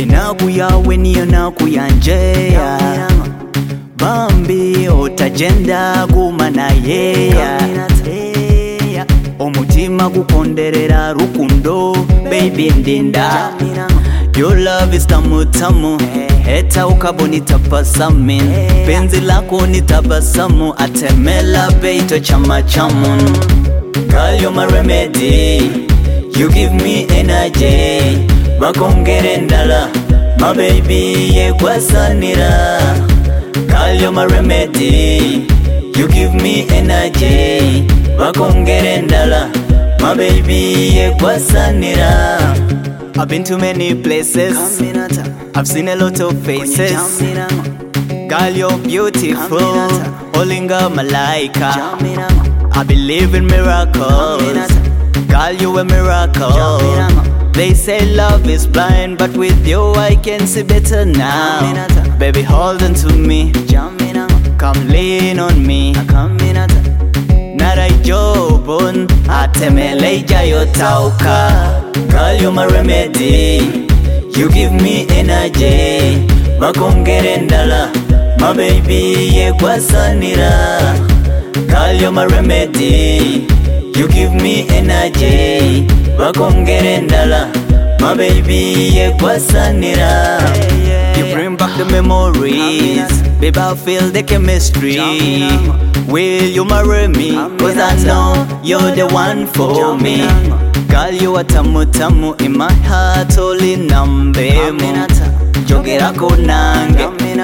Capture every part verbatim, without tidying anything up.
Inaku yawe niyo naku yanjeya Bambi otajenda gumana yeya Omutima gukonderera rukundo baby ndinda Your love is tamu tamu Heta ukaboni tabasamin Penzi lako ni tabasamu Atemela beito chama chamun Girl you're my remedy You give me energy Bakongere ndala My baby ye kwasanira Girl you're my remedy You give me energy Bakongere ndala My baby ye kwasanira I've been to many places I've seen a lot of faces Girl you're beautiful Olinga malaika I believe in miracles Girl you a miracle They say love is blind But with you I can see better now Baby hold on to me Come lean on me Narai jobon Atemeleja yotauka Girl you're my remedy You give me energy Bakongere ndala My baby ye kwasanira Girl you're my remedy You give me energy Bakongere ndala My baby ye kwasanira You bring back the memories Babe I feel the chemistry Will you marry me? Cause I know you're the one for me Girl you are tamu tamu In my heart only nambemu Jogera ko nange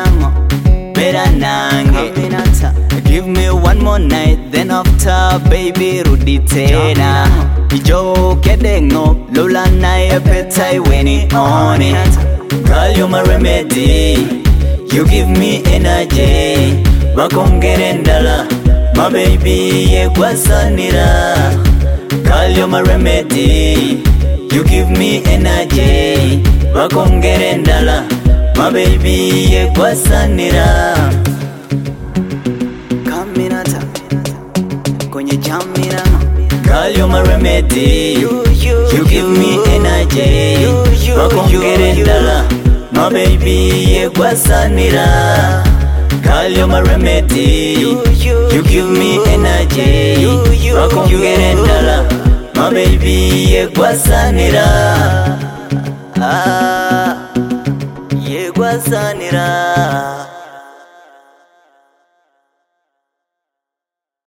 Bera nange Give me one more night Then after baby rudi tena Ijo kedengo Lola na epetai weni on it Girl you're my remedy You give me energy Bakongere ndala My baby ye kwasanira Girl you're my remedy You give me energy Bakongere ndala My baby ye kwasanira Kaminata Kwenye jamina Girl you're my remedy You give me energy Bakongere ndala My baby ye kwasanira Girl you're my remedy You give me energy Bakongere ndala My baby ye kwasanira Ah Ye kwasanira